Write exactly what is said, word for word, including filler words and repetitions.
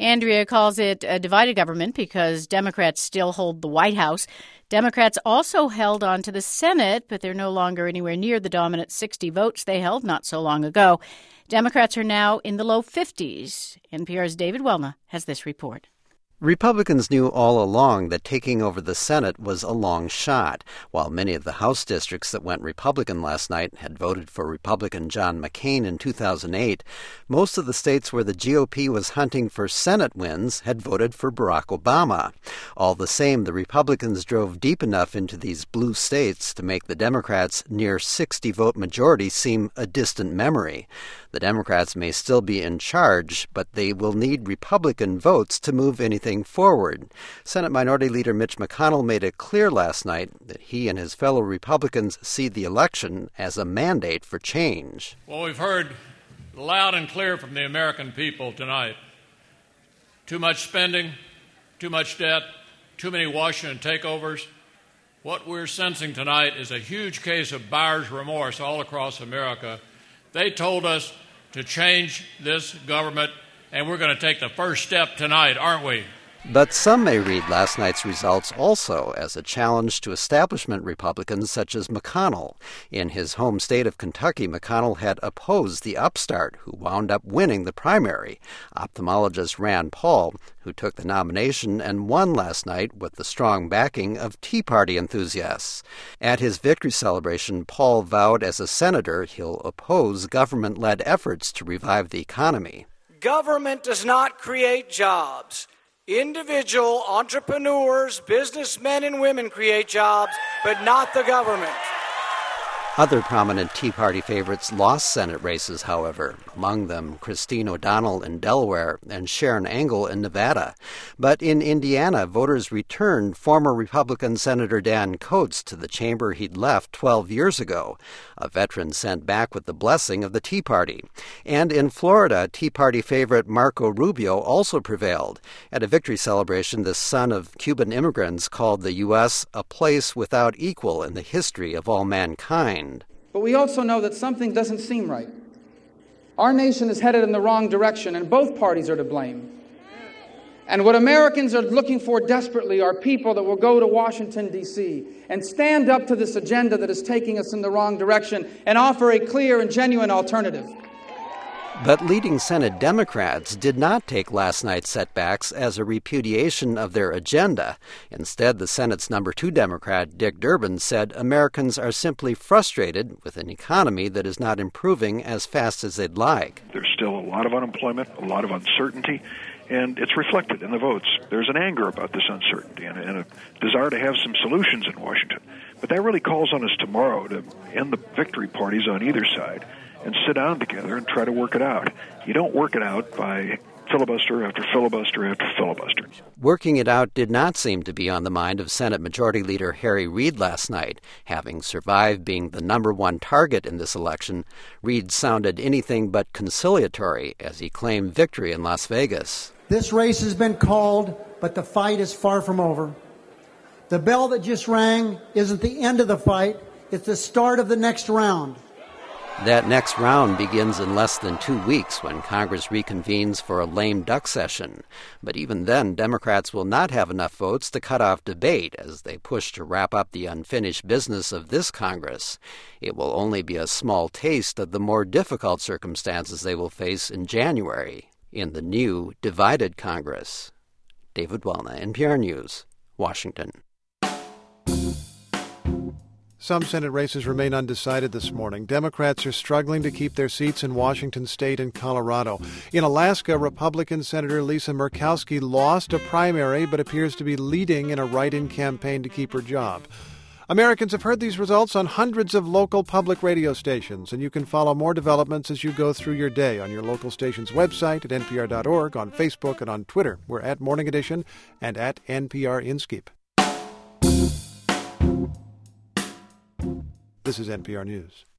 Andrea calls it a divided government because Democrats still hold the White House. Democrats also held on to the Senate, but they're no longer anywhere near the dominant sixty votes they held not so long ago. Democrats are now in the low fifties. N P R's David Welna has this report. Republicans knew all along that taking over the Senate was a long shot. While many of the House districts that went Republican last night had voted for Republican John McCain in two thousand eight, most of the states where the G O P was hunting for Senate wins had voted for Barack Obama. All the same, the Republicans drove deep enough into these blue states to make the Democrats' near sixty-vote majority seem a distant memory. The Democrats may still be in charge, but they will need Republican votes to move anything forward. Senate Minority Leader Mitch McConnell made it clear last night that he and his fellow Republicans see the election as a mandate for change. Well, we've heard loud and clear from the American people tonight. Too much spending, too much debt, too many Washington takeovers. What we're sensing tonight is a huge case of buyer's remorse all across America. They told us to change this government, and we're going to take the first step tonight, aren't we? But some may read last night's results also as a challenge to establishment Republicans such as McConnell. In his home state of Kentucky, McConnell had opposed the upstart who wound up winning the primary, ophthalmologist Rand Paul, who took the nomination and won last night with the strong backing of Tea Party enthusiasts. At his victory celebration, Paul vowed as a senator he'll oppose government-led efforts to revive the economy. Government does not create jobs. Individual entrepreneurs, businessmen and women create jobs, but not the government. Other prominent Tea Party favorites lost Senate races, however, among them Christine O'Donnell in Delaware and Sharon Angle in Nevada. But in Indiana, voters returned former Republican Senator Dan Coats to the chamber he'd left twelve years ago, a veteran sent back with the blessing of the Tea Party. And in Florida, Tea Party favorite Marco Rubio also prevailed. At a victory celebration, the son of Cuban immigrants called the U S a place without equal in the history of all mankind. But we also know that something doesn't seem right. Our nation is headed in the wrong direction, and both parties are to blame. And what Americans are looking for desperately are people that will go to Washington, D C and stand up to this agenda that is taking us in the wrong direction and offer a clear and genuine alternative. But leading Senate Democrats did not take last night's setbacks as a repudiation of their agenda. Instead, the Senate's number two Democrat, Dick Durbin, said Americans are simply frustrated with an economy that is not improving as fast as they'd like. There's still a lot of unemployment, a lot of uncertainty, and it's reflected in the votes. There's an anger about this uncertainty and a, and a desire to have some solutions in Washington. But that really calls on us tomorrow to end the victory parties on either side and sit down together and try to work it out. You don't work it out by filibuster after filibuster after filibuster. Working it out did not seem to be on the mind of Senate Majority Leader Harry Reid last night. Having survived being the number one target in this election, Reid sounded anything but conciliatory as he claimed victory in Las Vegas. This race has been called, but the fight is far from over. The bell that just rang isn't the end of the fight, it's the start of the next round. That next round begins in less than two weeks when Congress reconvenes for a lame duck session. But even then, Democrats will not have enough votes to cut off debate as they push to wrap up the unfinished business of this Congress. It will only be a small taste of the more difficult circumstances they will face in January in the new divided Congress. David Welna, N P R News, Washington. Some Senate races remain undecided this morning. Democrats are struggling to keep their seats in Washington state and Colorado. In Alaska, Republican Senator Lisa Murkowski lost a primary but appears to be leading in a write-in campaign to keep her job. Americans have heard these results on hundreds of local public radio stations, and you can follow more developments as you go through your day on your local station's website at N P R dot org, on Facebook, and on Twitter. We're at Morning Edition and at N P R Inskeep. This is N P R News.